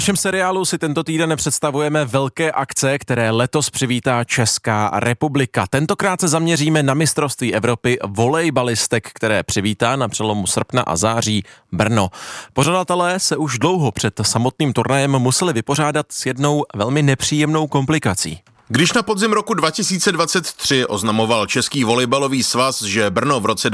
V našem seriálu si tento týden představujeme velké akce, které letos přivítá Česká republika. Tentokrát se zaměříme na mistrovství Evropy volejbalistek, které přivítá na přelomu srpna a září Brno. Pořadatelé se už dlouho před samotným turnajem museli vypořádat s jednou velmi nepříjemnou komplikací. Když na podzim roku 2023 oznamoval Český volejbalový svaz, že Brno v roce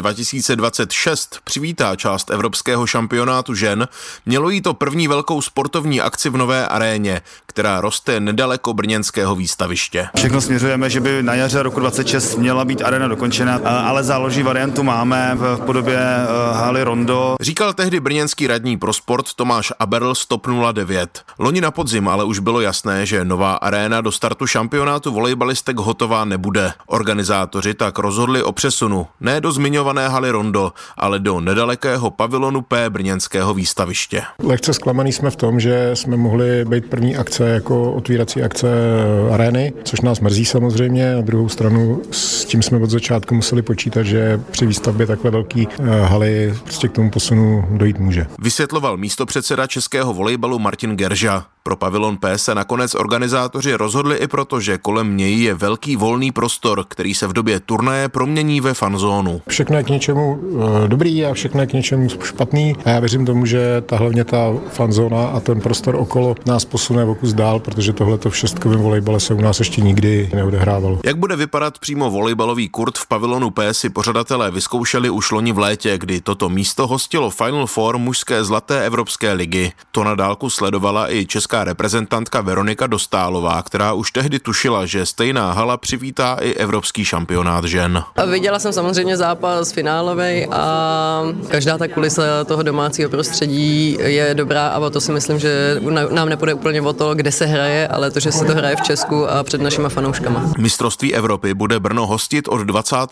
2026 přivítá část evropského šampionátu žen, mělo jí to první velkou sportovní akci v nové aréně, která roste nedaleko brněnského výstaviště. Všechno směřujeme, že by na jaře roku 2026 měla být arena dokončena, ale záložní variantu máme v podobě haly Rondo. Říkal tehdy brněnský radní pro sport Tomáš Aberl z TOP 09. Loni na podzim ale už bylo jasné, že nová aréna do startu šampionátu volejbalistek hotová nebude. Organizátoři tak rozhodli o přesunu, ne do zmiňované haly Rondo, ale do nedalekého pavilonu P brněnského výstaviště. Lehce zklamaný jsme v tom, že jsme mohli být první akce jako otvírací akce arény, což nás mrzí samozřejmě. Na druhou stranu s tím jsme od začátku museli počítat, že při výstavbě takhle velký haly prostě k tomu posunu dojít může. Vysvětloval místopředseda českého volejbalu Martin Gerža. Pro pavilon P se nakonec organizátoři rozhodli i proto, že kolem něj je velký volný prostor, který se v době turnaje promění ve fanzónu. Všechno je k něčemu dobrý a všechno je k něčemu špatný. A já věřím tomu, že hlavně ta fanzóna a ten prostor okolo nás posune o kus dál, protože tohleto v šestkovém volejbale se u nás ještě nikdy neodehrávalo. Jak bude vypadat přímo volejbalový kurt v pavilonu P, si pořadatelé vyzkoušeli už loni v létě, kdy toto místo hostilo Final Four mužské zlaté evropské ligy. To na dálku sledovala i česká reprezentantka Veronika Dostálová, která už tehdy tušila, že stejná hala přivítá i evropský šampionát žen. Viděla jsem samozřejmě zápas finálovej a každá ta kulisa toho domácího prostředí je dobrá a o to si myslím, že nám nepůjde úplně o to, kde se hraje, ale to, že se to hraje v Česku a před našima fanouškama. Mistrovství Evropy bude Brno hostit od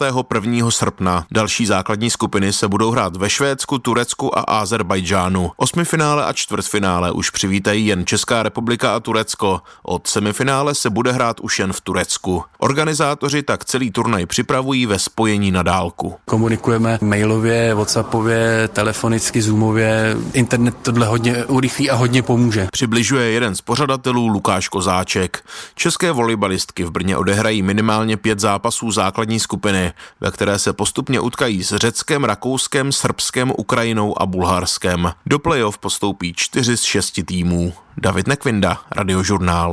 21. srpna. Další základní skupiny se budou hrát ve Švédsku, Turecku a Azerbajdžánu. Osmifinále a čtvrtfinále už přivítají jen Česká republika a Turecko. Od semifinále se bude hrát už jen v Turecku. Organizátoři tak celý turnaj připravují ve spojení na dálku. Komunikujeme mailově, whatsappově, telefonicky, zoomově. Internet tohle hodně urychlí a hodně pomůže. Přibližuje jeden z pořadatelů Lukáš Kozáček. České volejbalistky v Brně odehrají minimálně 5 zápasů základní skupiny, ve které se postupně utkají s Řeckem, Rakouskem, Srbskem, Ukrajinou a Bulharskem. Do playoff postoupí 4 z 6 týmů. David Nekvinda, Radiožurnál.